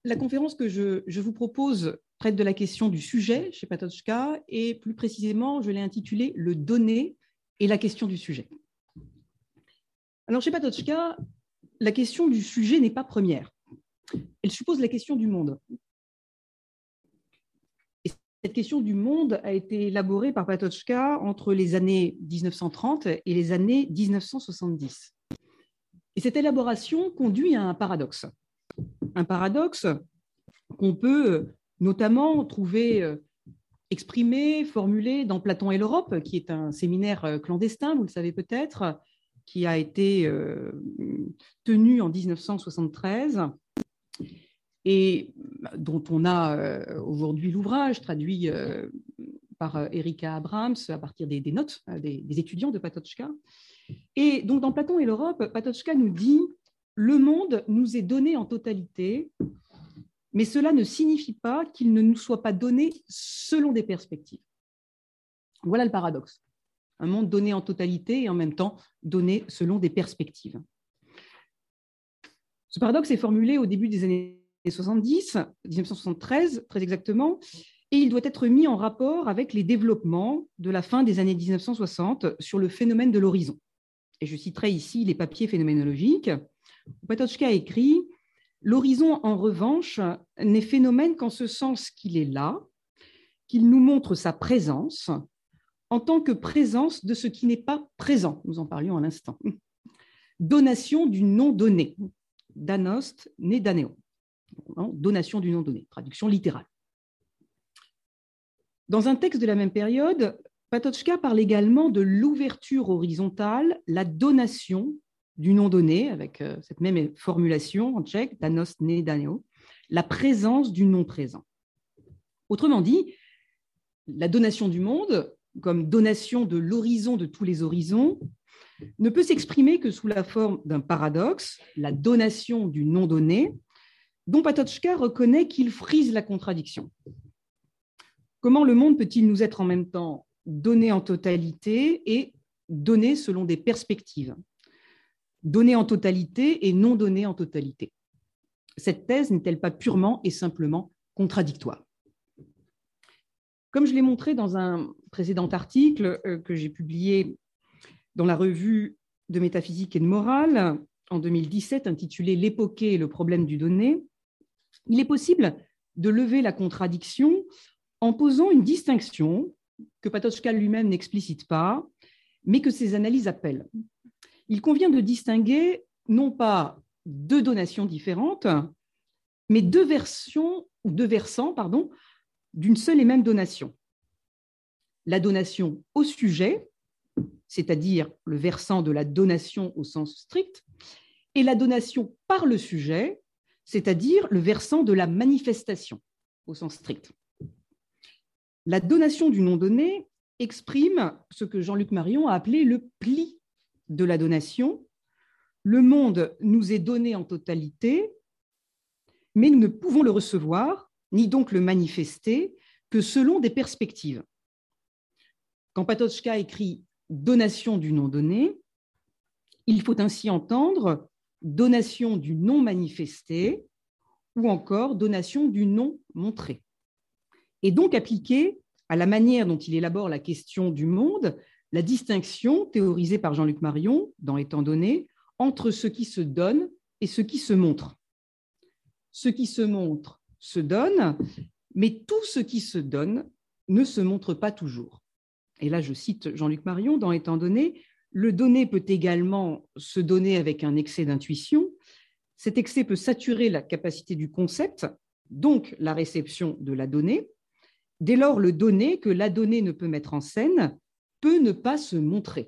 la conférence que je vous propose traite de la question du sujet chez Patočka et plus précisément, je l'ai intitulée « Le donné et la question du sujet ». Alors, chez Patočka, la question du sujet n'est pas première. Elle suppose la question du monde. Et cette question du monde a été élaborée par Patočka entre les années 1930 et les années 1970. Et cette élaboration conduit à un paradoxe. Un paradoxe qu'on peut notamment trouver exprimé, formulé dans Platon et l'Europe, qui est un séminaire clandestin, vous le savez peut-être, qui a été tenu en 1973 et dont on a aujourd'hui l'ouvrage traduit par Erika Abrams à partir des notes des étudiants de Patočka. Et donc dans Platon et l'Europe, Patočka nous dit « Le monde nous est donné en totalité, mais cela ne signifie pas qu'il ne nous soit pas donné selon des perspectives. » Voilà le paradoxe. Un monde donné en totalité et en même temps donné selon des perspectives. Ce paradoxe est formulé au début des années 70, 1973 très exactement, et il doit être mis en rapport avec les développements de la fin des années 1960 sur le phénomène de l'horizon. Et je citerai ici les papiers phénoménologiques. Patočka écrit « L'horizon, en revanche, n'est phénomène qu'en ce sens qu'il est là, qu'il nous montre sa présence, en tant que présence de ce qui n'est pas présent. » Nous en parlions à l'instant. Donation du non donné. Danost, né daneo. Donation du non donné. Traduction littérale. Dans un texte de la même période, Patočka parle également de l'ouverture horizontale, la donation du non donné, avec cette même formulation en tchèque, danost, né daneo, la présence du non présent. Autrement dit, la donation du monde, comme donation de l'horizon de tous les horizons, ne peut s'exprimer que sous la forme d'un paradoxe, la donation du non donné, dont Patočka reconnaît qu'il frise la contradiction. Comment le monde peut-il nous être en même temps donné en totalité et donné selon des perspectives? Donné en totalité et non donné en totalité. Cette thèse n'est-elle pas purement et simplement contradictoire? Comme je l'ai montré dans un précédent article que j'ai publié dans la revue de métaphysique et de morale en 2017, intitulé « L'époquée et le problème du donné », il est possible de lever la contradiction en posant une distinction que Patočka lui-même n'explicite pas, mais que ses analyses appellent. Il convient de distinguer non pas deux donations différentes, mais deux versants d'une seule et même donation. La donation au sujet, c'est-à-dire le versant de la donation au sens strict, et la donation par le sujet, c'est-à-dire le versant de la manifestation au sens strict. La donation du non donné exprime ce que Jean-Luc Marion a appelé le pli de la donation. Le monde nous est donné en totalité, mais nous ne pouvons le recevoir, ni donc le manifester, que selon des perspectives. Quand Patočka écrit « donation du non donné », il faut ainsi entendre « donation du non manifesté » ou encore « donation du non montré ». Et donc appliquer à la manière dont il élabore la question du monde, la distinction théorisée par Jean-Luc Marion, dans Étant donné, entre ce qui se donne et ce qui se montre. Ce qui se montre se donne, mais tout ce qui se donne ne se montre pas toujours. Et là, je cite Jean-Luc Marion, dans Étant donné, le donné peut également se donner avec un excès d'intuition. Cet excès peut saturer la capacité du concept, donc la réception de la donnée. Dès lors, le donné que la donnée ne peut mettre en scène peut ne pas se montrer.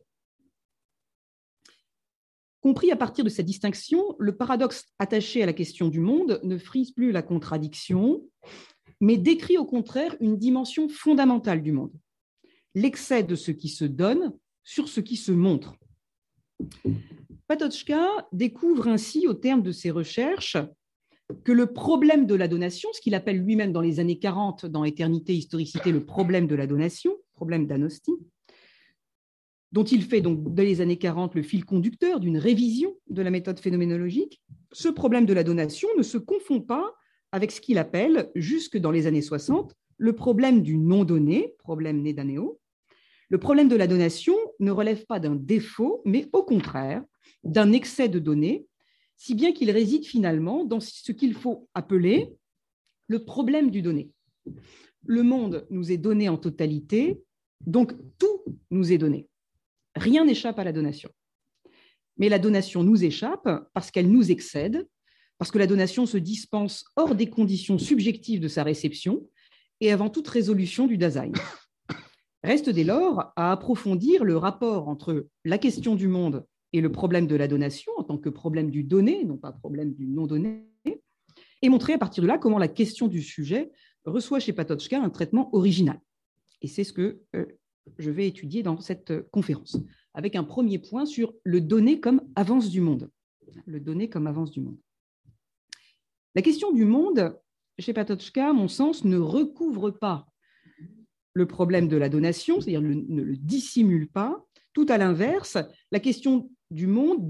Compris à partir de cette distinction, le paradoxe attaché à la question du monde ne frise plus la contradiction, mais décrit au contraire une dimension fondamentale du monde, l'excès de ce qui se donne sur ce qui se montre. Patočka découvre ainsi, au terme de ses recherches, que le problème de la donation, ce qu'il appelle lui-même dans les années 40, dans Éternité, historicité, le problème de la donation, problème d'anostie, dont il fait donc dès les années 40 le fil conducteur d'une révision de la méthode phénoménologique, ce problème de la donation ne se confond pas avec ce qu'il appelle, jusque dans les années 60, le problème du non-donné, problème Nedaneo. Le problème de la donation ne relève pas d'un défaut, mais au contraire, d'un excès de données, si bien qu'il réside finalement dans ce qu'il faut appeler le problème du donné. Le monde nous est donné en totalité, donc tout nous est donné. Rien n'échappe à la donation. Mais la donation nous échappe parce qu'elle nous excède, parce que la donation se dispense hors des conditions subjectives de sa réception et avant toute résolution du Dasein. Reste dès lors à approfondir le rapport entre la question du monde et le problème de la donation en tant que problème du donné, non pas problème du non-donné, et montrer à partir de là comment la question du sujet reçoit chez Patočka un traitement original. Et c'est ce que je vais étudier dans cette conférence, avec un premier point sur le donné comme avance du monde. Le donné comme avance du monde. La question du monde, chez Patočka, à mon sens, ne recouvre pas le problème de la donation, c'est-à-dire ne le dissimule pas. Tout à l'inverse, la question du monde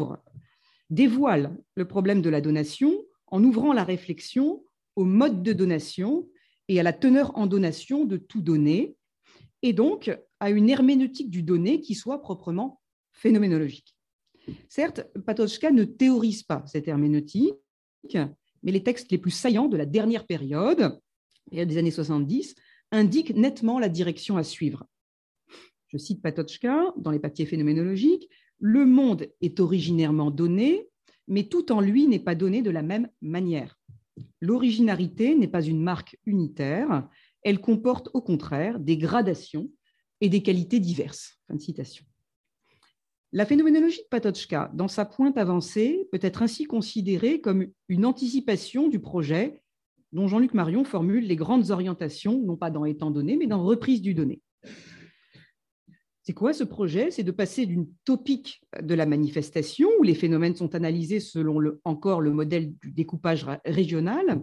dévoile le problème de la donation en ouvrant la réflexion au mode de donation et à la teneur en donation de tout donné, et donc à une herméneutique du donné qui soit proprement phénoménologique. Certes, Patočka ne théorise pas cette herméneutique, mais les textes les plus saillants de la dernière période des années 70, indiquent nettement la direction à suivre. Je cite Patočka dans les papiers phénoménologiques, « Le monde est originairement donné, mais tout en lui n'est pas donné de la même manière. L'originarité n'est pas une marque unitaire, elle comporte au contraire des gradations et des qualités diverses. » Fin de citation. La phénoménologie de Patočka, dans sa pointe avancée, peut être ainsi considérée comme une anticipation du projet dont Jean-Luc Marion formule les grandes orientations, non pas dans étant donné, mais dans reprise du donné. C'est quoi ce projet? C'est de passer d'une topique de la manifestation, où les phénomènes sont analysés selon encore le modèle du découpage régional,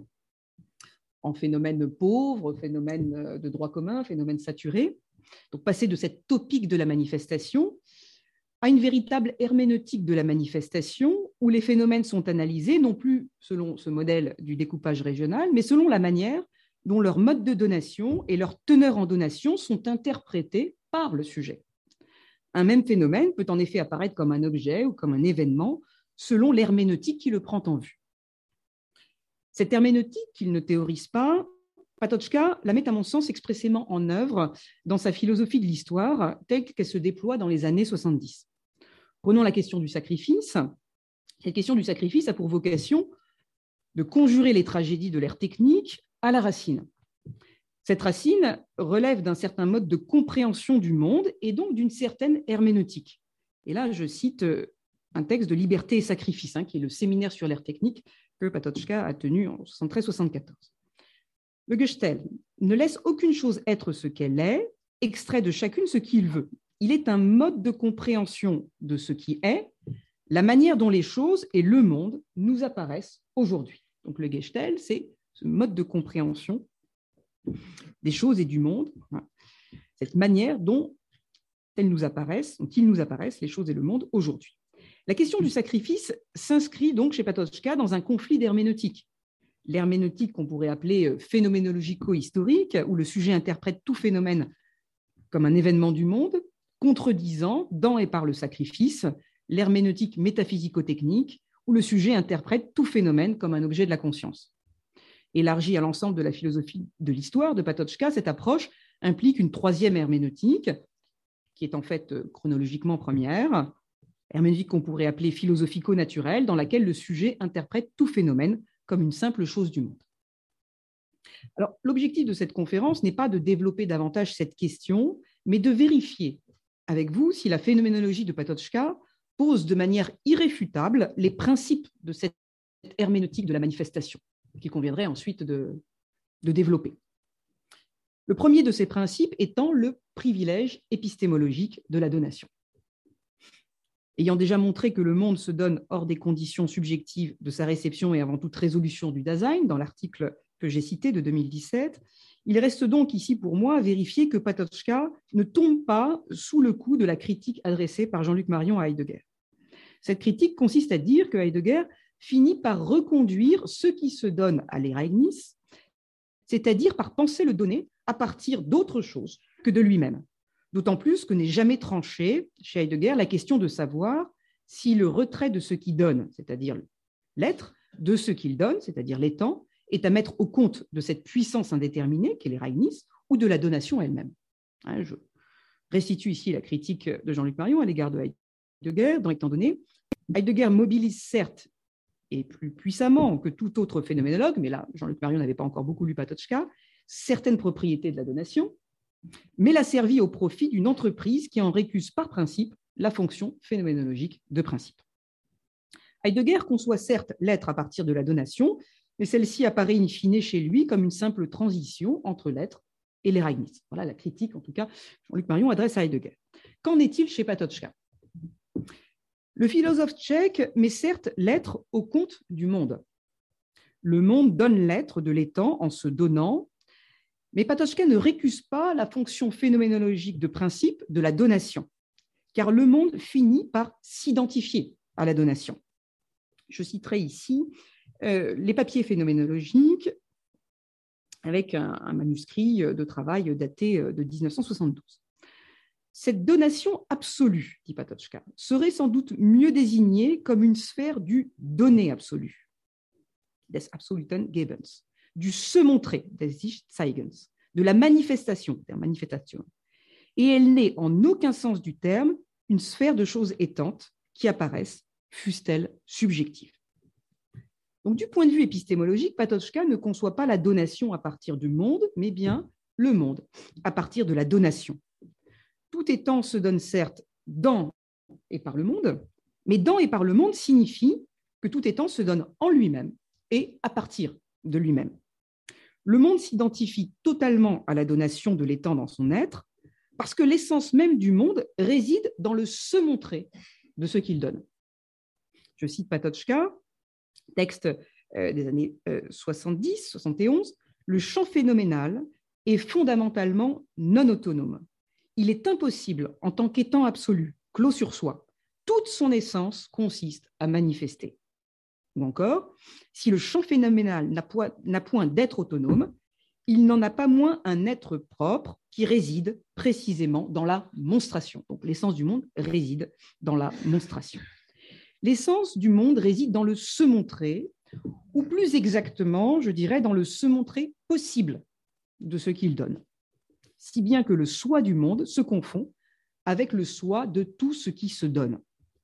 en phénomènes pauvres, phénomènes de droit commun, phénomènes saturés. Donc passer de cette topique de la manifestation à une véritable herméneutique de la manifestation où les phénomènes sont analysés non plus selon ce modèle du découpage régional, mais selon la manière dont leur mode de donation et leur teneur en donation sont interprétés par le sujet. Un même phénomène peut en effet apparaître comme un objet ou comme un événement selon l'herméneutique qui le prend en vue. Cette herméneutique qu'il ne théorise pas, Patočka la met à mon sens expressément en œuvre dans sa philosophie de l'histoire telle qu'elle se déploie dans les années 70. Prenons la question du sacrifice. Cette question du sacrifice a pour vocation de conjurer les tragédies de l'ère technique à la racine. Cette racine relève d'un certain mode de compréhension du monde et donc d'une certaine herméneutique. Et là, je cite un texte de Liberté et sacrifice, qui est le séminaire sur l'ère technique que Patočka a tenu en 73-74. Le Gestell ne laisse aucune chose être ce qu'elle est, extrait de chacune ce qu'il veut. Il est un mode de compréhension de ce qui est, la manière dont les choses et le monde nous apparaissent aujourd'hui. Donc le Gestell, c'est ce mode de compréhension des choses et du monde, cette manière dont ils nous apparaissent, les choses et le monde aujourd'hui. La question du sacrifice s'inscrit donc chez Patočka dans un conflit d'herméneutique. L'herméneutique qu'on pourrait appeler phénoménologico-historique, où le sujet interprète tout phénomène comme un événement du monde, contredisant, dans et par le sacrifice, l'herméneutique métaphysico-technique, où le sujet interprète tout phénomène comme un objet de la conscience. Élargie à l'ensemble de la philosophie de l'histoire de Patočka, cette approche implique une troisième herméneutique, qui est en fait chronologiquement première, herméneutique qu'on pourrait appeler philosophico-naturelle, dans laquelle le sujet interprète tout phénomène comme une simple chose du monde. Alors, l'objectif de cette conférence n'est pas de développer davantage cette question, mais de vérifier avec vous si la phénoménologie de Patočka pose de manière irréfutable les principes de cette herméneutique de la manifestation, qu'il conviendrait ensuite de développer. Le premier de ces principes étant le privilège épistémologique de la donation. Ayant déjà montré que le monde se donne hors des conditions subjectives de sa réception et avant toute résolution du Dasein, dans l'article que j'ai cité de 2017, il reste donc ici pour moi à vérifier que Patočka ne tombe pas sous le coup de la critique adressée par Jean-Luc Marion à Heidegger. Cette critique consiste à dire que Heidegger finit par reconduire ce qui se donne à l'Ereignis, c'est-à-dire par penser le donné à partir d'autre chose que de lui-même. D'autant plus que n'est jamais tranchée chez Heidegger la question de savoir si le retrait de ce qui donne, c'est-à-dire l'être, de ce qu'il donne, c'est-à-dire l'étant, est à mettre au compte de cette puissance indéterminée qu'est l'Ereignis ou de la donation elle-même. Je restitue ici la critique de Jean-Luc Marion à l'égard de Heidegger, étant donné, Heidegger mobilise certes et plus puissamment que tout autre phénoménologue, mais là, Jean-Luc Marion n'avait pas encore beaucoup lu Patočka, certaines propriétés de la donation, mais l'a servi au profit d'une entreprise qui en récuse par principe la fonction phénoménologique de principe. Heidegger conçoit certes l'être à partir de la donation, mais celle-ci apparaît in fine chez lui comme une simple transition entre l'être et l'Ereignis. Voilà la critique, en tout cas, Jean-Luc Marion adresse à Heidegger. Qu'en est-il chez Patočka? Le philosophe tchèque met certes l'être au compte du monde. Le monde donne l'être de l'étant en se donnant, mais Patočka ne récuse pas la fonction phénoménologique de principe de la donation, car le monde finit par s'identifier à la donation. Je citerai ici les papiers phénoménologiques avec un manuscrit de travail daté de 1972. Cette donation absolue, dit Patočka, serait sans doute mieux désignée comme une sphère du donné absolu, des absoluten Gebens, du se montrer, des sich zeigens, de la manifestation, der Manifestation. Et elle n'est en aucun sens du terme une sphère de choses étantes qui apparaissent, fussent-elles subjectives. Donc, du point de vue épistémologique, Patočka ne conçoit pas la donation à partir du monde, mais bien le monde à partir de la donation. Tout étant se donne certes dans et par le monde, mais dans et par le monde signifie que tout étant se donne en lui-même et à partir de lui-même. Le monde s'identifie totalement à la donation de l'étant dans son être, parce que l'essence même du monde réside dans le se montrer de ce qu'il donne. Je cite Patočka, texte des années 70, 71, le champ phénoménal est fondamentalement non autonome. Il est impossible, en tant qu'étant absolu, clos sur soi, toute son essence consiste à manifester. Ou encore, si le champ phénoménal n'a point d'être autonome, il n'en a pas moins un être propre qui réside précisément dans la monstration. Donc l'essence du monde réside dans la monstration. L'essence du monde réside dans le se montrer, ou plus exactement, je dirais, dans le se montrer possible de ce qu'il donne. Si bien que le soi du monde se confond avec le soi de tout ce qui se donne.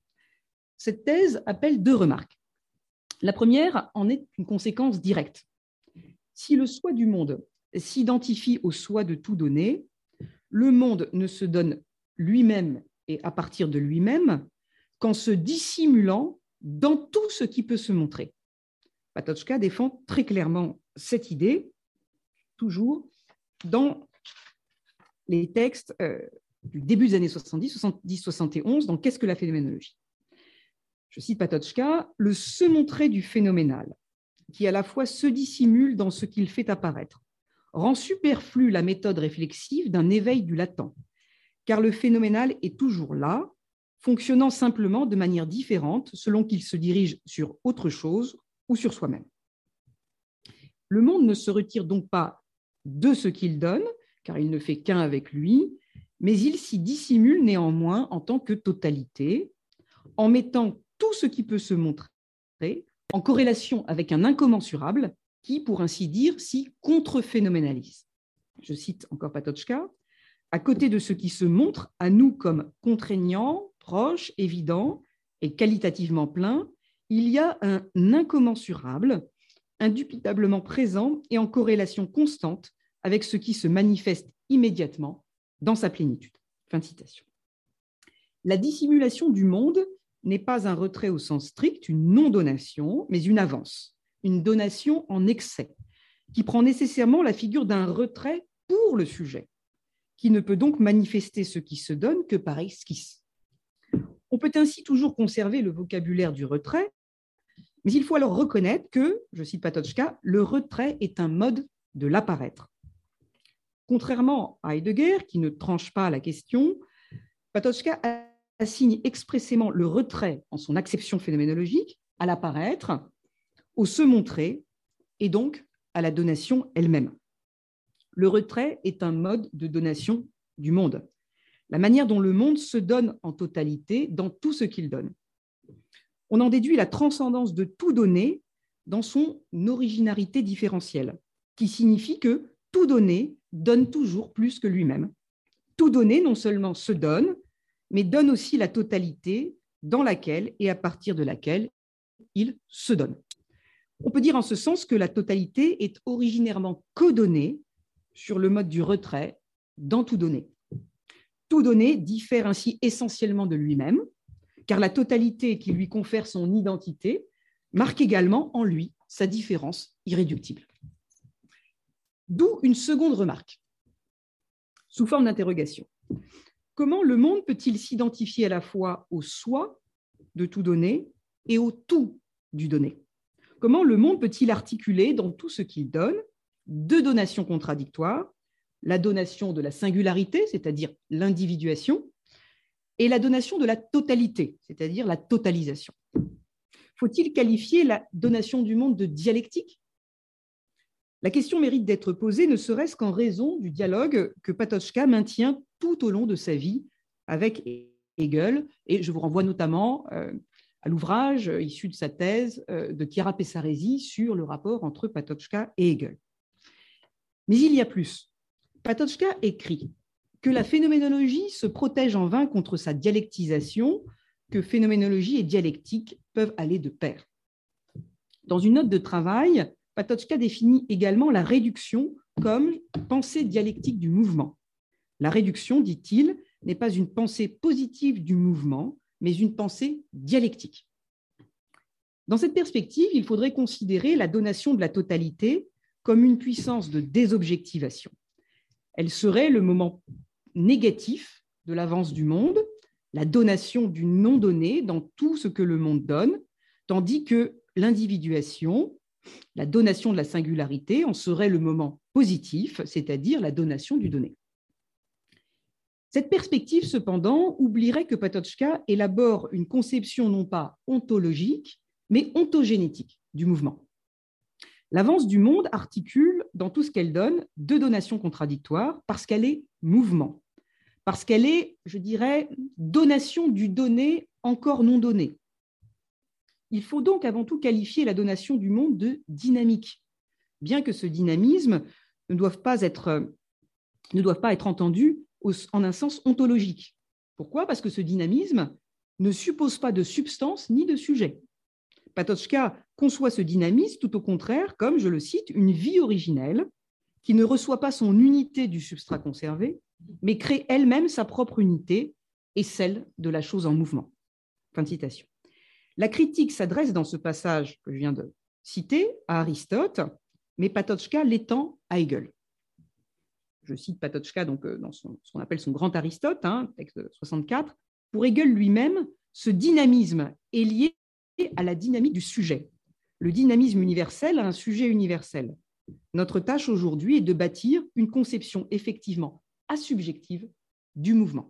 Cette thèse appelle deux remarques. La première en est une conséquence directe. Si le soi du monde s'identifie au soi de tout donné, le monde ne se donne lui-même et à partir de lui-même qu'en se dissimulant dans tout ce qui peut se montrer. Patočka défend très clairement cette idée, toujours dans les textes du début des années 70, 70-71, dans Qu'est-ce que la phénoménologie? Je cite Patočka, le se montrer du phénoménal, qui à la fois se dissimule dans ce qu'il fait apparaître, rend superflue la méthode réflexive d'un éveil du latent, car le phénoménal est toujours là, fonctionnant simplement de manière différente selon qu'il se dirige sur autre chose ou sur soi-même. Le monde ne se retire donc pas de ce qu'il donne, car il ne fait qu'un avec lui, mais il s'y dissimule néanmoins en tant que totalité, en mettant tout ce qui peut se montrer en corrélation avec un incommensurable qui, pour ainsi dire, s'y contre-phénoménalise. Je cite encore Patočka, à côté de ce qui se montre à nous comme contraignant, proche, évident et qualitativement plein, il y a un incommensurable, indubitablement présent et en corrélation constante avec ce qui se manifeste immédiatement dans sa plénitude. Fin de citation. La dissimulation du monde n'est pas un retrait au sens strict, une non-donation, mais une avance, une donation en excès, qui prend nécessairement la figure d'un retrait pour le sujet, qui ne peut donc manifester ce qui se donne que par esquisse. On peut ainsi toujours conserver le vocabulaire du retrait, mais il faut alors reconnaître que, je cite Patočka, le retrait est un mode de l'apparaître. Contrairement à Heidegger, qui ne tranche pas la question, Patočka assigne expressément le retrait en son acception phénoménologique à l'apparaître, au se montrer et donc à la donation elle-même. Le retrait est un mode de donation du monde, la manière dont le monde se donne en totalité dans tout ce qu'il donne. On en déduit la transcendance de tout donné dans son originarité différentielle, qui signifie que tout donné donne toujours plus que lui-même. Tout donné non seulement se donne, mais donne aussi la totalité dans laquelle et à partir de laquelle il se donne. On peut dire en ce sens que la totalité est originairement codonnée sur le mode du retrait dans tout donné. Tout donné diffère ainsi essentiellement de lui-même, car la totalité qui lui confère son identité marque également en lui sa différence irréductible. D'où une seconde remarque, sous forme d'interrogation. Comment le monde peut-il s'identifier à la fois au soi de tout donné et au tout du donné? Comment le monde peut-il articuler dans tout ce qu'il donne deux donations contradictoires, la donation de la singularité, c'est-à-dire l'individuation, et la donation de la totalité, c'est-à-dire la totalisation? Faut-il qualifier la donation du monde de dialectique? La question mérite d'être posée ne serait-ce qu'en raison du dialogue que Patočka maintient tout au long de sa vie avec Hegel, et je vous renvoie notamment à l'ouvrage issu de sa thèse de Chiara Pessaresi sur le rapport entre Patočka et Hegel. Mais il y a plus. Patočka écrit que la phénoménologie se protège en vain contre sa dialectisation, que phénoménologie et dialectique peuvent aller de pair. Dans une note de travail, Patočka définit également la réduction comme pensée dialectique du mouvement. La réduction, dit-il, n'est pas une pensée positive du mouvement, mais une pensée dialectique. Dans cette perspective, il faudrait considérer la donation de la totalité comme une puissance de désobjectivation. Elle serait le moment négatif de l'avance du monde, la donation du non donné dans tout ce que le monde donne, tandis que l'individuation, la donation de la singularité, en serait le moment positif, c'est-à-dire la donation du donné. Cette perspective, cependant, oublierait que Patočka élabore une conception non pas ontologique, mais ontogénétique du mouvement. L'avance du monde articule, dans tout ce qu'elle donne, deux donations contradictoires parce qu'elle est mouvement, parce qu'elle est, je dirais, donation du donné encore non donné. Il faut donc avant tout qualifier la donation du monde de dynamique, bien que ce dynamisme ne doive pas être entendu en un sens ontologique. Pourquoi? Parce que ce dynamisme ne suppose pas de substance ni de sujet. Patočka conçoit ce dynamisme tout au contraire comme, je le cite, une vie originelle qui ne reçoit pas son unité du substrat conservé, mais crée elle-même sa propre unité et celle de la chose en mouvement. Fin de citation. La critique s'adresse dans ce passage que je viens de citer à Aristote, mais Patočka l'étend à Hegel. Je cite Patočka donc, dans ce qu'on appelle son grand Aristote, texte de 64. Pour Hegel lui-même, ce dynamisme est lié à la dynamique du sujet. Le dynamisme universel a un sujet universel. Notre tâche aujourd'hui est de bâtir une conception effectivement asubjective du mouvement.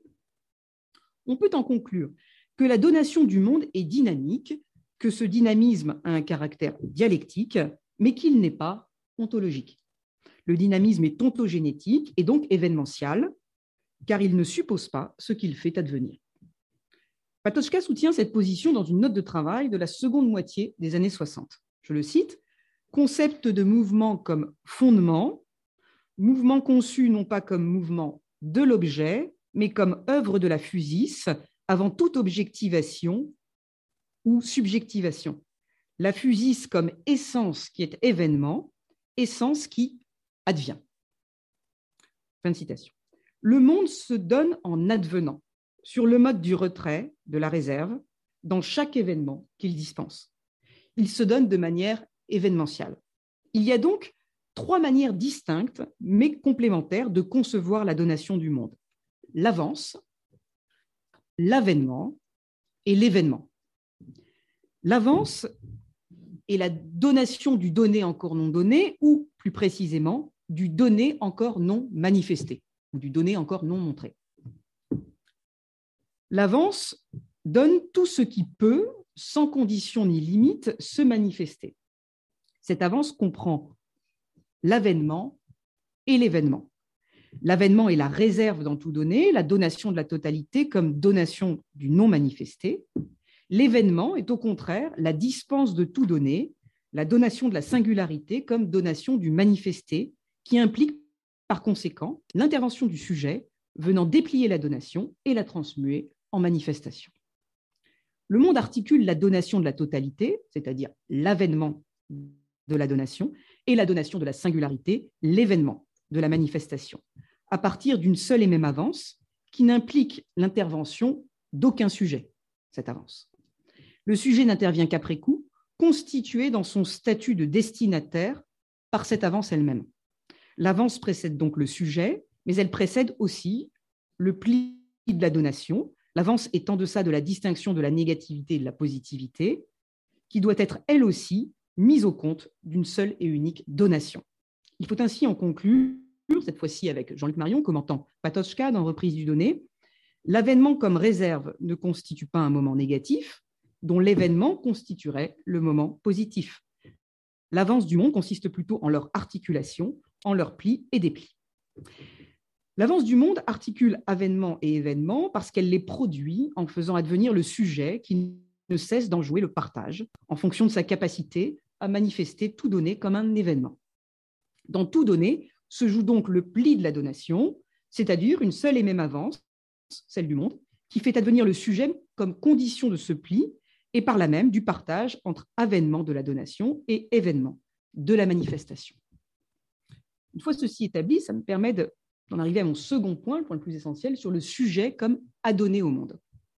On peut en conclure que la donation du monde est dynamique, que ce dynamisme a un caractère dialectique, mais qu'il n'est pas ontologique. Le dynamisme est ontogénétique et donc événementiel, car il ne suppose pas ce qu'il fait advenir. Patočka soutient cette position dans une note de travail de la seconde moitié des années 60. Je le cite, « Concept de mouvement comme fondement, mouvement conçu non pas comme mouvement de l'objet, mais comme œuvre de la physis, avant toute objectivation ou subjectivation. La physis comme essence qui est événement, essence qui advient. » Fin de citation. Le monde se donne en advenant, sur le mode du retrait, de la réserve, dans chaque événement qu'il dispense. Il se donne de manière événementielle. Il y a donc trois manières distinctes, mais complémentaires, de concevoir la donation du monde. L'avance, l'avènement et l'événement. L'avance est la donation du donné encore non donné, ou plus précisément, du donné encore non manifesté, ou du donné encore non montré. L'avance donne tout ce qui peut, sans condition ni limite, se manifester. Cette avance comprend l'avènement et l'événement. L'avènement est la réserve dans tout donné, la donation de la totalité comme donation du non manifesté. L'événement est au contraire la dispense de tout donné, la donation de la singularité comme donation du manifesté, qui implique par conséquent l'intervention du sujet venant déplier la donation et la transmuer en manifestation. Le monde articule la donation de la totalité, c'est-à-dire l'avènement de la donation, et la donation de la singularité, l'événement de la manifestation, à partir d'une seule et même avance qui n'implique l'intervention d'aucun sujet, cette avance. Le sujet n'intervient qu'après coup, constitué dans son statut de destinataire par cette avance elle-même. L'avance précède donc le sujet, mais elle précède aussi le pli de la donation. L'avance est en deçà de la distinction de la négativité et de la positivité, qui doit être elle aussi mise au compte d'une seule et unique donation. Il faut ainsi en conclure, cette fois-ci avec Jean-Luc Marion, commentant Patočka dans Reprise du donné, l'avènement comme réserve ne constitue pas un moment négatif, dont l'événement constituerait le moment positif. L'avance du monde consiste plutôt en leur articulation, en leur pli et dépli. L'avance du monde articule avènement et événement parce qu'elle les produit en faisant advenir le sujet qui ne cesse d'en jouer le partage en fonction de sa capacité à manifester tout donné comme un événement. Dans tout donné se joue donc le pli de la donation, c'est-à-dire une seule et même avance, celle du monde, qui fait advenir le sujet comme condition de ce pli et par là même du partage entre avènement de la donation et événement de la manifestation. Une fois ceci établi, ça me permet d'en arriver à mon second point, le point le plus essentiel, sur le sujet comme adonné au monde.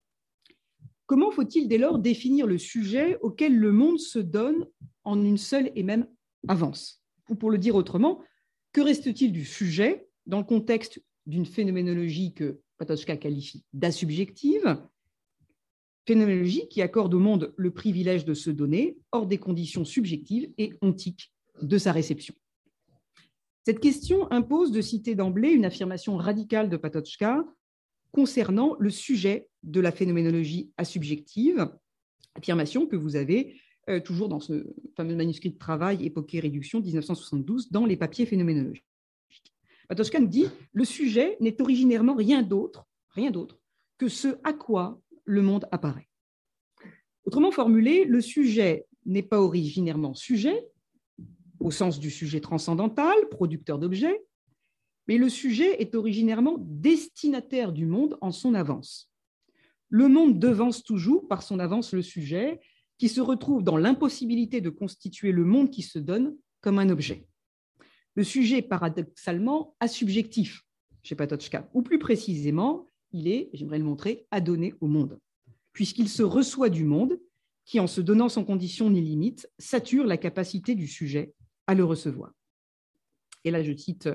Comment faut-il dès lors définir le sujet auquel le monde se donne en une seule et même avance? Ou pour le dire autrement, que reste-t-il du sujet dans le contexte d'une phénoménologie que Patočka qualifie d'asubjective, phénoménologie qui accorde au monde le privilège de se donner hors des conditions subjectives et ontiques de sa réception? Cette question impose de citer d'emblée une affirmation radicale de Patočka concernant le sujet de la phénoménologie asubjective, affirmation que vous avez toujours dans ce fameux manuscrit de travail Époque et réduction 1972 dans les papiers phénoménologiques. Patočka nous dit « Le sujet n'est originairement rien d'autre que ce à quoi le monde apparaît ». Autrement formulé, le sujet n'est pas originairement sujet, au sens du sujet transcendantal, producteur d'objets, mais le sujet est originairement destinataire du monde en son avance. Le monde devance toujours par son avance le sujet, qui se retrouve dans l'impossibilité de constituer le monde qui se donne comme un objet. Le sujet est paradoxalement asubjectif chez Patočka, ou plus précisément, il est, j'aimerais le montrer, adonné au monde, puisqu'il se reçoit du monde qui, en se donnant sans condition ni limite, sature la capacité du sujet à le recevoir. Et là, je cite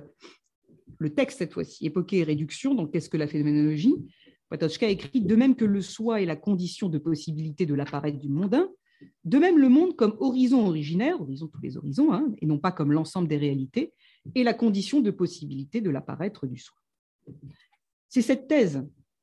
le texte cette fois-ci, Époque et réduction, donc qu'est-ce que la phénoménologie? Patočka écrit « De même que le soi est la condition de possibilité de l'apparaître du mondain, de même le monde comme horizon originaire, horizon de tous les horizons, et non pas comme l'ensemble des réalités, est la condition de possibilité de l'apparaître du soi. » C'est cette thèse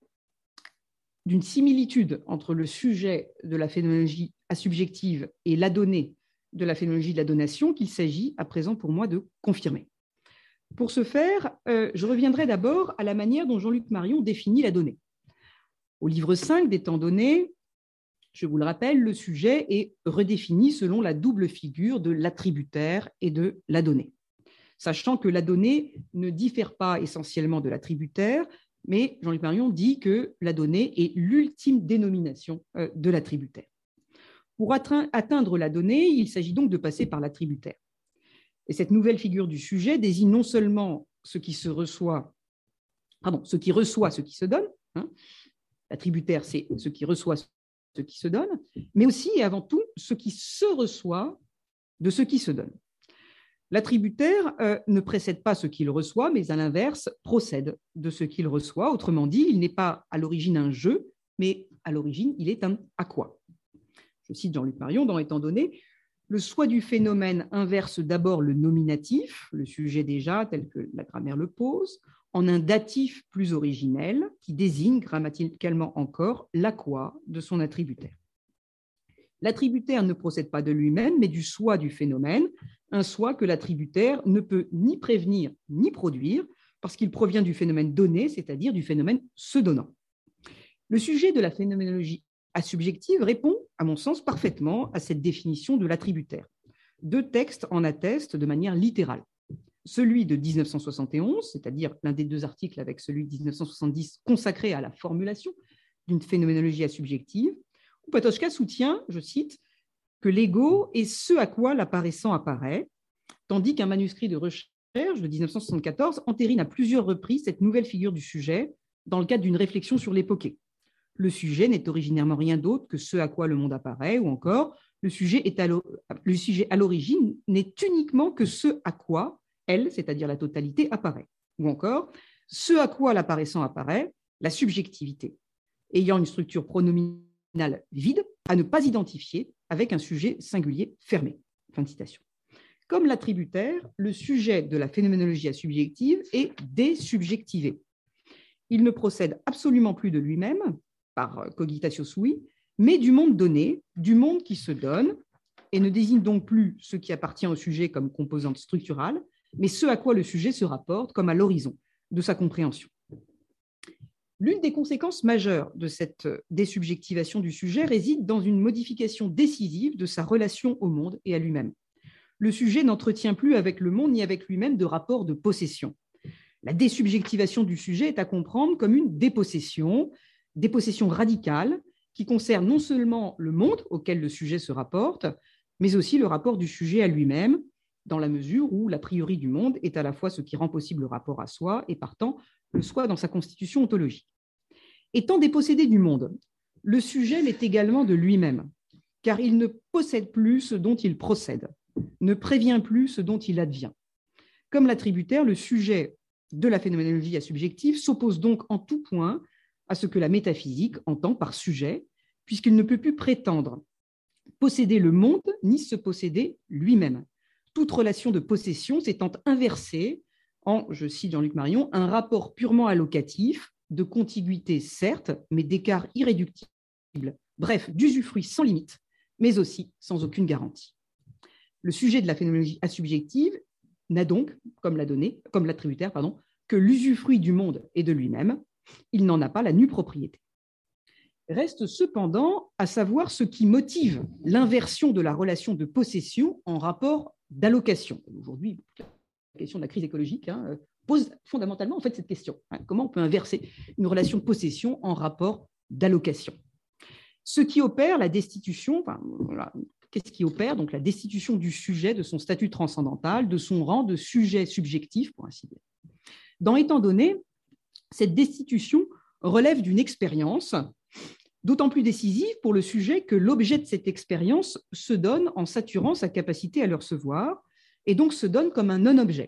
d'une similitude entre le sujet de la phénoménologie asubjective et l'adonné de la phénoménologie de la donation qu'il s'agit à présent pour moi de confirmer. Pour ce faire, je reviendrai d'abord à la manière dont Jean-Luc Marion définit la donnée. Au livre 5 des temps donnés, je vous le rappelle, le sujet est redéfini selon la double figure de l'attributaire et de la donnée, sachant que la donnée ne diffère pas essentiellement de l'attributaire, mais Jean-Luc Marion dit que la donnée est l'ultime dénomination de l'attributaire. Pour atteindre la donnée, il s'agit donc de passer par l'attributaire. Et cette nouvelle figure du sujet désigne non seulement ce qui reçoit ce qui se donne, l'attributaire c'est ce qui reçoit ce qui se donne, mais aussi et avant tout ce qui se reçoit de ce qui se donne. L'attributaire ne précède pas ce qu'il reçoit, mais à l'inverse procède de ce qu'il reçoit. Autrement dit, il n'est pas à l'origine un jeu, mais à l'origine il est un à quoi. Je cite Jean-Luc Marion dans Étant donné, le soi du phénomène inverse d'abord le nominatif, le sujet déjà tel que la grammaire le pose, en un datif plus originel qui désigne grammaticalement encore la quoi de son attributaire. L'attributaire ne procède pas de lui-même, mais du soi du phénomène, un soi que l'attributaire ne peut ni prévenir ni produire, parce qu'il provient du phénomène donné, c'est-à-dire du phénomène se donnant. Le sujet de la phénoménologie asubjective répond, à mon sens, parfaitement à cette définition de l'attributaire. Deux textes en attestent de manière littérale. Celui de 1971, c'est-à-dire l'un des deux articles avec celui de 1970 consacré à la formulation d'une phénoménologie asubjective, où Patočka soutient, je cite, que l'ego est ce à quoi l'apparaissant apparaît, tandis qu'un manuscrit de recherche de 1974 entérine à plusieurs reprises cette nouvelle figure du sujet dans le cadre d'une réflexion sur l'époqué. Le sujet n'est originairement rien d'autre que ce à quoi le monde apparaît, ou encore le sujet à l'origine n'est uniquement que ce à quoi elle, c'est-à-dire la totalité, apparaît, ou encore ce à quoi l'apparaissant apparaît, la subjectivité, ayant une structure pronominale vide à ne pas identifier avec un sujet singulier fermé. Fin de citation. Comme l'attributaire, le sujet de la phénoménologie asubjective est désubjectivé. Il ne procède absolument plus de lui-même, par cogitatio sui, mais du monde donné, du monde qui se donne, et ne désigne donc plus ce qui appartient au sujet comme composante structurale, mais ce à quoi le sujet se rapporte comme à l'horizon de sa compréhension. L'une des conséquences majeures de cette désubjectivation du sujet réside dans une modification décisive de sa relation au monde et à lui-même. Le sujet n'entretient plus avec le monde ni avec lui-même de rapport de possession. La désubjectivation du sujet est à comprendre comme une dépossession radicale qui concerne non seulement le monde auquel le sujet se rapporte, mais aussi le rapport du sujet à lui-même, dans la mesure où l'a priori du monde est à la fois ce qui rend possible le rapport à soi et partant le soi dans sa constitution ontologique. Étant dépossédé du monde, le sujet l'est également de lui-même, car il ne possède plus ce dont il procède, ne prévient plus ce dont il advient. Comme l'attributaire, le sujet de la phénoménologie asubjective s'oppose donc en tout point à ce que la métaphysique entend par sujet, puisqu'il ne peut plus prétendre posséder le monde ni se posséder lui-même. Toute relation de possession s'étant inversée en, je cite Jean-Luc Marion, un rapport purement allocatif, de contiguïté certes, mais d'écart irréductible, bref, d'usufruit sans limite, mais aussi sans aucune garantie. Le sujet de la phénoménologie asubjective n'a donc, comme l'attributaire, que l'usufruit du monde et de lui-même. Il n'en a pas la nue propriété. Reste cependant à savoir ce qui motive l'inversion de la relation de possession en rapport d'allocation. Aujourd'hui, la question de la crise écologique pose fondamentalement en fait cette question. Comment on peut inverser une relation de possession en rapport d'allocation? Ce qui opère la destitution, qu'est-ce qui opère donc la destitution du sujet de son statut transcendantal, de son rang de sujet subjectif, pour ainsi dire. Dans étant donné, cette destitution relève d'une expérience d'autant plus décisive pour le sujet que l'objet de cette expérience se donne en saturant sa capacité à le recevoir et donc se donne comme un non-objet.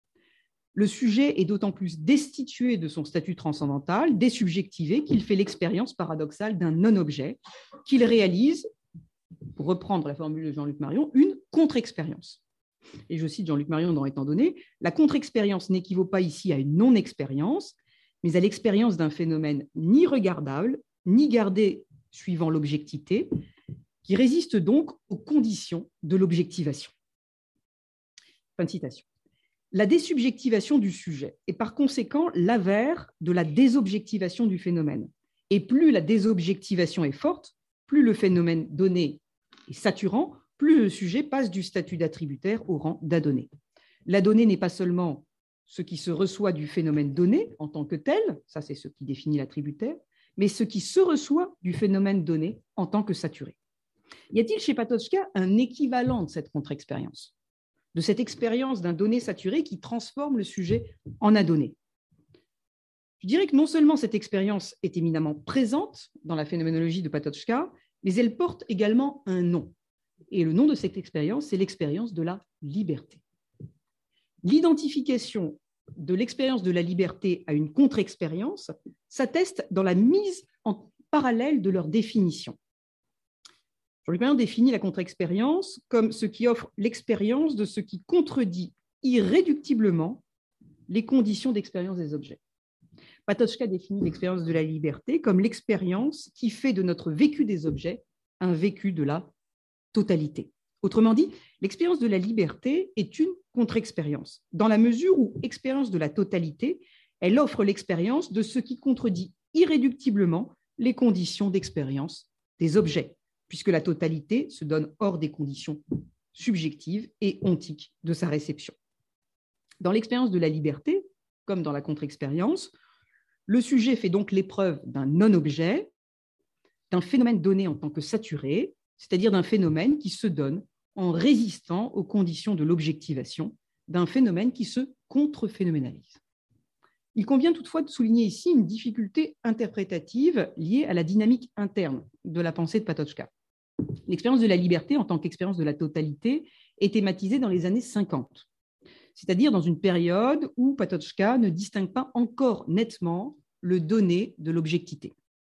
Le sujet est d'autant plus destitué de son statut transcendantal, désubjectivé, qu'il fait l'expérience paradoxale d'un non-objet, qu'il réalise, pour reprendre la formule de Jean-Luc Marion, une contre-expérience. Et je cite Jean-Luc Marion dans Étant donné, la contre-expérience n'équivaut pas ici à une non-expérience, mais à l'expérience d'un phénomène ni regardable, ni gardé suivant l'objectivité, qui résiste donc aux conditions de l'objectivation. Fin de citation. La désubjectivation du sujet est par conséquent l'avers de la désobjectivation du phénomène. Et plus la désobjectivation est forte, plus le phénomène donné est saturant, plus le sujet passe du statut d'attributaire au rang d'adonné. L'adonné n'est pas seulement ce qui se reçoit du phénomène donné en tant que tel, ça c'est ce qui définit l'attributaire, mais ce qui se reçoit du phénomène donné en tant que saturé. Y a-t-il chez Patočka un équivalent de cette contre-expérience, de cette expérience d'un donné saturé qui transforme le sujet en adonné? Je dirais que non seulement cette expérience est éminemment présente dans la phénoménologie de Patočka, mais elle porte également un nom. Et le nom de cette expérience, c'est l'expérience de la liberté. L'identification de l'expérience de la liberté à une contre-expérience s'atteste dans la mise en parallèle de leur définition. Jean-Luc Marion définit la contre-expérience comme ce qui offre l'expérience de ce qui contredit irréductiblement les conditions d'expérience des objets. Patočka définit l'expérience de la liberté comme l'expérience qui fait de notre vécu des objets un vécu de la totalité. Autrement dit, l'expérience de la liberté est une contre-expérience, dans la mesure où expérience de la totalité, elle offre l'expérience de ce qui contredit irréductiblement les conditions d'expérience des objets, puisque la totalité se donne hors des conditions subjectives et ontiques de sa réception. Dans l'expérience de la liberté, comme dans la contre-expérience, le sujet fait donc l'épreuve d'un non-objet, d'un phénomène donné en tant que saturé, c'est-à-dire d'un phénomène qui se donne en résistant aux conditions de l'objectivation, d'un phénomène qui se contre-phénoménalise. Il convient toutefois de souligner ici une difficulté interprétative liée à la dynamique interne de la pensée de Patočka. L'expérience de la liberté en tant qu'expérience de la totalité est thématisée dans les années 50, c'est-à-dire dans une période où Patočka ne distingue pas encore nettement le donné de l'objectivité.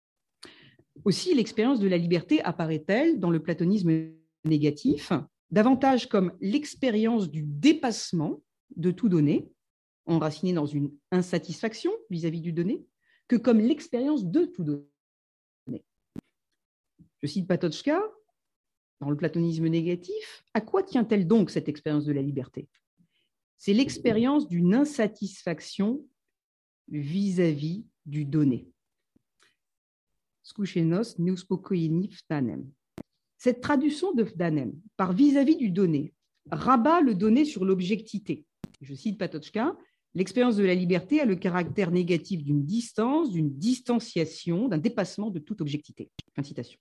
Aussi, l'expérience de la liberté apparaît-elle dans le platonisme négatif davantage comme l'expérience du dépassement de tout donné, enraciné dans une insatisfaction vis-à-vis du donné, que comme l'expérience de tout donné. Je cite Patočka, dans le platonisme négatif, à quoi tient-elle donc cette expérience de la liberté? C'est l'expérience d'une insatisfaction vis-à-vis du donné. Skušenost neuspokojení v daném. Cette traduction de Vdanem par vis-à-vis du donné rabat le donné sur l'objectivité. Je cite Patočka, l'expérience de la liberté a le caractère négatif d'une distance, d'une distanciation, d'un dépassement de toute objectivité. Fin de citation.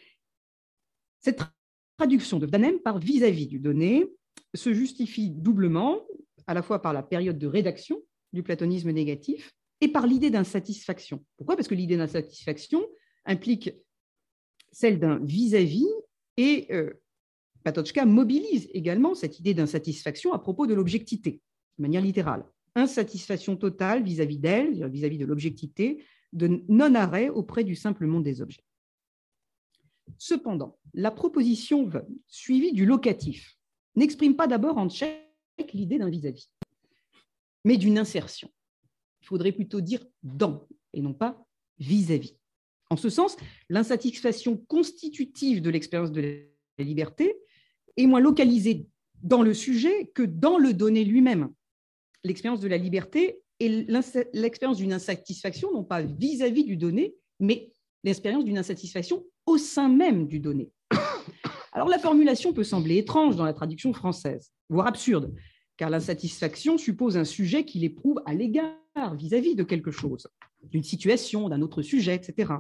Cette traduction de Vdanem par vis-à-vis du donné se justifie doublement, à la fois par la période de rédaction du platonisme négatif et par l'idée d'insatisfaction. Pourquoi? Parce que l'idée d'insatisfaction implique celle d'un vis-à-vis et Patočka mobilise également cette idée d'insatisfaction à propos de l'objectivité, de manière littérale. Insatisfaction totale vis-à-vis d'elle, vis-à-vis de l'objectivité, de non-arrêt auprès du simple monde des objets. Cependant, la proposition suivie du locatif n'exprime pas d'abord en tchèque l'idée d'un vis-à-vis, mais d'une insertion. Il faudrait plutôt dire dans et non pas vis-à-vis. En ce sens, l'insatisfaction constitutive de l'expérience de la liberté est moins localisée dans le sujet que dans le donné lui-même. L'expérience de la liberté est l'expérience d'une insatisfaction, non pas vis-à-vis du donné, mais l'expérience d'une insatisfaction au sein même du donné. Alors la formulation peut sembler étrange dans la traduction française, voire absurde, car l'insatisfaction suppose un sujet qui l'éprouve à l'égard, vis-à-vis de quelque chose, d'une situation, d'un autre sujet, etc.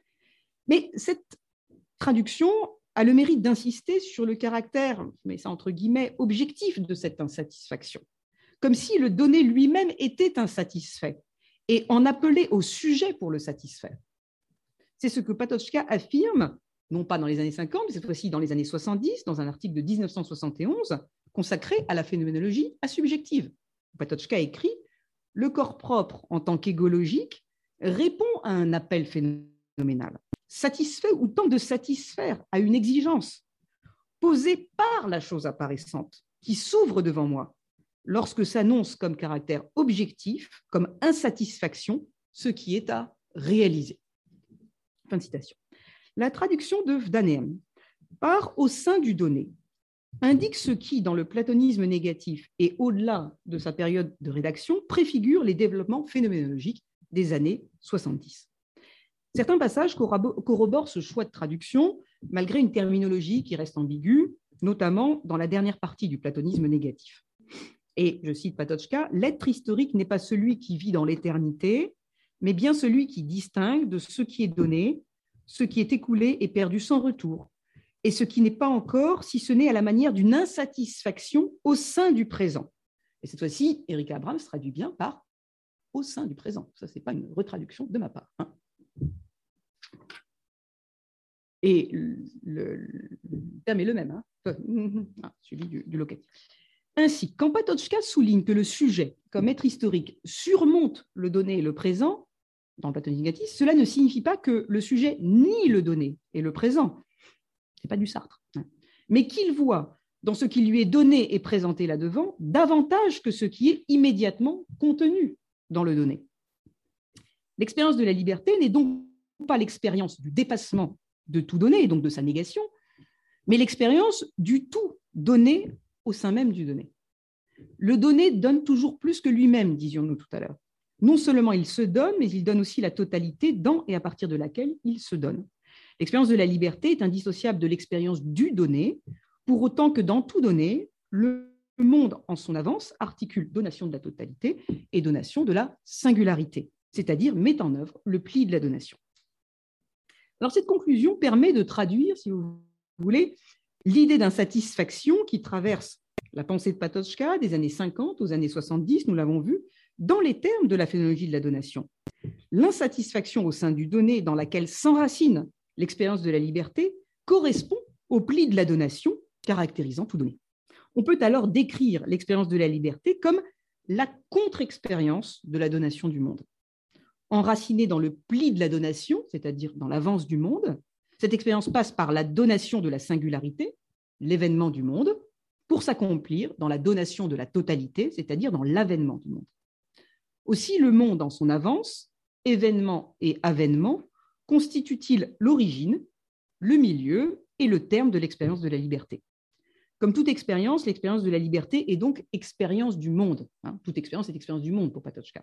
Mais cette traduction a le mérite d'insister sur le caractère, je mets ça entre guillemets, objectif de cette insatisfaction, comme si le donné lui-même était insatisfait et en appelait au sujet pour le satisfaire. C'est ce que Patočka affirme, non pas dans les années 50, mais cette fois-ci dans les années 70, dans un article de 1971 consacré à la phénoménologie asubjective. Patočka écrit « Le corps propre en tant qu'égologique répond à un appel phénoménal, satisfait ou tente de satisfaire à une exigence posée par la chose apparaissante qui s'ouvre devant moi lorsque s'annonce comme caractère objectif, comme insatisfaction, ce qui est à réaliser. » Fin de citation. La traduction de Vdanem part au sein du donné, indique ce qui, dans le platonisme négatif et au-delà de sa période de rédaction, préfigure les développements phénoménologiques des années 70. Certains passages corroborent ce choix de traduction, malgré une terminologie qui reste ambiguë, notamment dans la dernière partie du platonisme négatif. Et, je cite Patočka, « L'être historique n'est pas celui qui vit dans l'éternité, mais bien celui qui distingue de ce qui est donné, ce qui est écoulé et perdu sans retour, et ce qui n'est pas encore, si ce n'est à la manière d'une insatisfaction au sein du présent. » Et cette fois-ci, Erika Abrams traduit bien par « au sein du présent ». Ça, ce n'est pas une retraduction de ma part. Hein. Et le terme est le même, hein, celui du locatif. Ainsi, quand Patočka souligne que le sujet, comme être historique, surmonte le donné et le présent, dans le platonisme négatif, cela ne signifie pas que le sujet nie le donné et le présent. Ce n'est pas du Sartre. Hein. Mais qu'il voit dans ce qui lui est donné et présenté là-devant davantage que ce qui est immédiatement contenu dans le donné. L'expérience de la liberté n'est donc pas l'expérience du dépassement de tout donné, et donc de sa négation, mais l'expérience du tout donné au sein même du donné. Le donné donne toujours plus que lui-même, disions-nous tout à l'heure. Non seulement il se donne, mais il donne aussi la totalité dans et à partir de laquelle il se donne. L'expérience de la liberté est indissociable de l'expérience du donné, pour autant que dans tout donné, le monde en son avance articule donation de la totalité et donation de la singularité, c'est-à-dire met en œuvre le pli de la donation. Alors cette conclusion permet de traduire, si vous voulez, l'idée d'insatisfaction qui traverse la pensée de Patočka des années 50 aux années 70, nous l'avons vu, dans les termes de la phénoménologie de la donation. L'insatisfaction au sein du donné dans laquelle s'enracine l'expérience de la liberté correspond au pli de la donation caractérisant tout donné. On peut alors décrire l'expérience de la liberté comme la contre-expérience de la donation du monde. Enracinée dans le pli de la donation, c'est-à-dire dans l'avance du monde, cette expérience passe par la donation de la singularité, l'événement du monde, pour s'accomplir dans la donation de la totalité, c'est-à-dire dans l'avènement du monde. Aussi, le monde en son avance, événement et avènement, constitue-t-il l'origine, le milieu et le terme de l'expérience de la liberté. Comme toute expérience, l'expérience de la liberté est donc expérience du monde. Toute expérience est expérience du monde pour Patočka.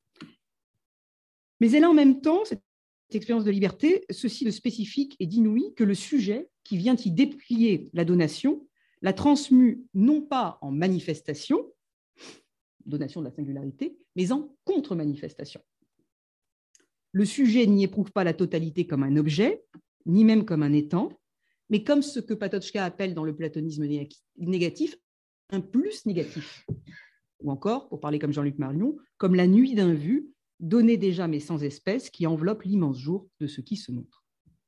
Mais elle a en même temps, cette expérience de liberté, ceci de spécifique et d'inouï que le sujet qui vient y déplier la donation la transmue non pas en manifestation, donation de la singularité, mais en contre-manifestation. Le sujet n'y éprouve pas la totalité comme un objet, ni même comme un étant, mais comme ce que Patočka appelle dans le platonisme négatif un plus négatif. Ou encore, pour parler comme Jean-Luc Marion, comme la nuit d'un vu, donnée déjà mais sans espèce, qui enveloppe l'immense jour de ce qui se montre.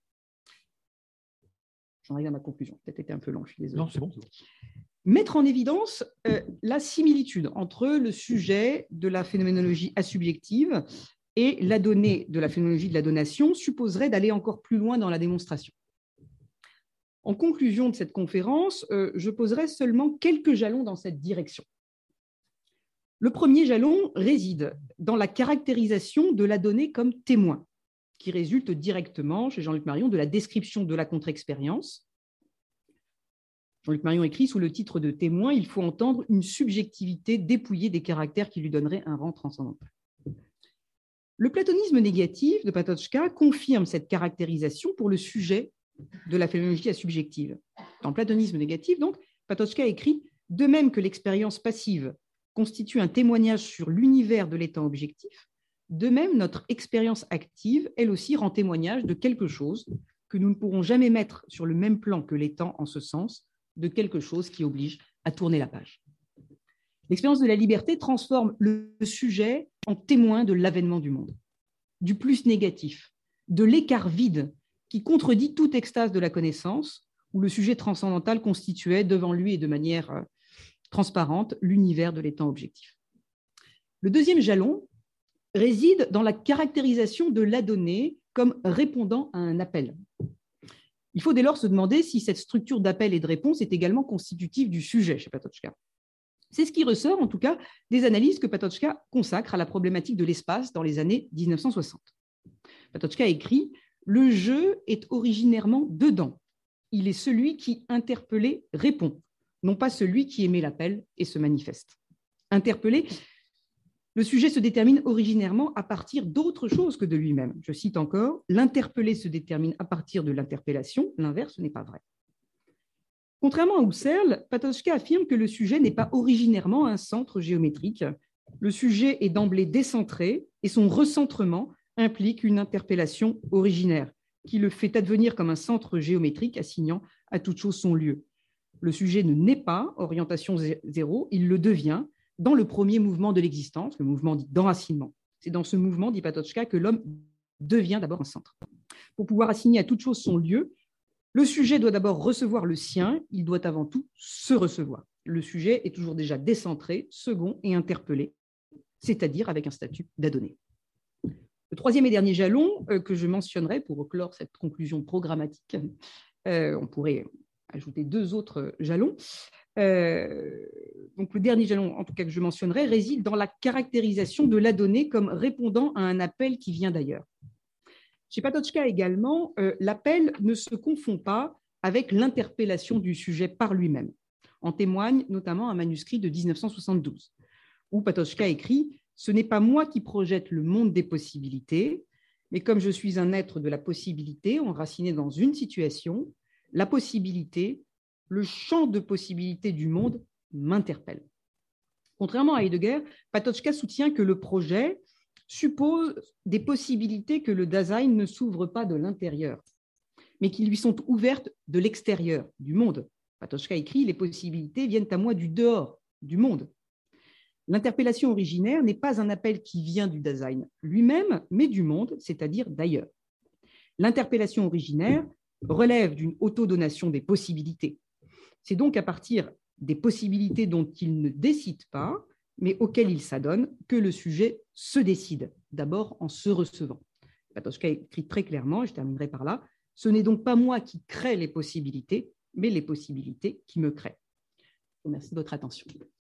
J'en arrive à ma conclusion. Peut-être été un peu long, je suis désolé. Non, c'est bon, c'est bon. Mettre en évidence la similitude entre le sujet de la phénoménologie asubjective et la donnée de la phénoménologie de la donation supposerait d'aller encore plus loin dans la démonstration. En conclusion de cette conférence, je poserai seulement quelques jalons dans cette direction. Le premier jalon réside dans la caractérisation de la donnée comme témoin, qui résulte directement, chez Jean-Luc Marion, de la description de la contre-expérience. Jean-Luc Marion écrit sous le titre de témoin, il faut entendre une subjectivité dépouillée des caractères qui lui donneraient un rang transcendantal. Le platonisme négatif de Patočka confirme cette caractérisation pour le sujet de la phénoménologie asubjective. Dans le platonisme négatif, donc, Patočka écrit « De même que l'expérience passive constitue un témoignage sur l'univers de l'état objectif, de même notre expérience active, elle aussi, rend témoignage de quelque chose que nous ne pourrons jamais mettre sur le même plan que l'étant en ce sens, de quelque chose qui oblige à tourner la page. » L'expérience de la liberté transforme le sujet en témoin de l'avènement du monde, du plus négatif, de l'écart vide qui contredit toute extase de la connaissance, où le sujet transcendantal constituait devant lui et de manière transparente l'univers de l'étant objectif. Le deuxième jalon réside dans la caractérisation de la donnée comme répondant à un appel. Il faut dès lors se demander si cette structure d'appel et de réponse est également constitutive du sujet chez Patočka. C'est ce qui ressort, en tout cas, des analyses que Patočka consacre à la problématique de l'espace dans les années 1960. Patočka écrit « Le jeu est originairement dedans. Il est celui qui, interpellé, répond, non pas celui qui émet l'appel et se manifeste. Interpellé, le sujet se détermine originairement à partir d'autre chose que de lui-même. Je cite encore, l'interpellé se détermine à partir de l'interpellation, l'inverse n'est pas vrai. Contrairement à Husserl, Patočka affirme que le sujet n'est pas originairement un centre géométrique. Le sujet est d'emblée décentré et son recentrement implique une interpellation originaire qui le fait advenir comme un centre géométrique assignant à toute chose son lieu. Le sujet ne naît pas orientation zéro, il le devient dans le premier mouvement de l'existence, le mouvement dit d'enracinement. C'est dans ce mouvement, dit Patočka, que l'homme devient d'abord un centre. Pour pouvoir assigner à toute chose son lieu, le sujet doit d'abord recevoir le sien, il doit avant tout se recevoir. Le sujet est toujours déjà décentré, second et interpellé, c'est-à-dire avec un statut d'adonné. Le troisième et dernier jalon que je mentionnerai pour clore cette conclusion programmatique, on pourrait ajouter deux autres jalons. Donc le dernier jalon, en tout cas que je mentionnerai, réside dans la caractérisation de l'adonné comme répondant à un appel qui vient d'ailleurs. Chez Patočka également, l'appel ne se confond pas avec l'interpellation du sujet par lui-même. En témoigne notamment un manuscrit de 1972, où Patočka écrit « Ce n'est pas moi qui projette le monde des possibilités, mais comme je suis un être de la possibilité enraciné dans une situation, la possibilité, le champ de possibilités du monde m'interpelle. » Contrairement à Heidegger, Patočka soutient que le projet suppose des possibilités que le Dasein ne s'ouvre pas de l'intérieur, mais qui lui sont ouvertes de l'extérieur, du monde. Patočka écrit « Les possibilités viennent à moi du dehors, du monde ». L'interpellation originaire n'est pas un appel qui vient du Dasein lui-même, mais du monde, c'est-à-dire d'ailleurs. L'interpellation originaire relève d'une autodonation des possibilités. C'est donc à partir des possibilités dont il ne décide pas, mais auxquelles il s'adonne, que le sujet se décide, d'abord en se recevant. Patočka écrit très clairement, et je terminerai par là, « Ce n'est donc pas moi qui crée les possibilités, mais les possibilités qui me créent. » Merci de votre attention.